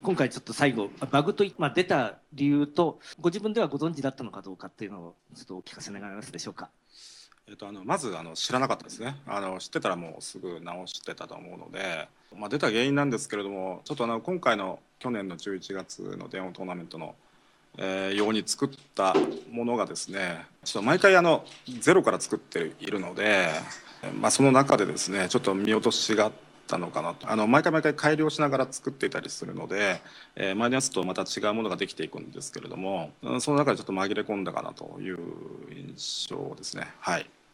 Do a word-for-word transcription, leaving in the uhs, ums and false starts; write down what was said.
今回ちょっと最後バグと、まあ、出た理由とご自分ではご存知だったのかどうかっていうのをちょっとお聞かせ願えますでしょうか。 えっと、あのまずあの知らなかったですね。あの知ってたらもうすぐ直してたと思うので、まあ、出た原因なんですけれども、ちょっとあの今回の去年のじゅういちがつの電音トーナメントの、えー、ように作ったものがですね、ちょっと毎回あのゼロから作っているので、まあ、その中でですねちょっと見落としがあったのかなと。あの毎回毎回改良しながら作っていたりするので、えー前のやつとまた違うものができていくんですけれども、うんその中でちょっと紛れ込んだかなという印象ですね。はい。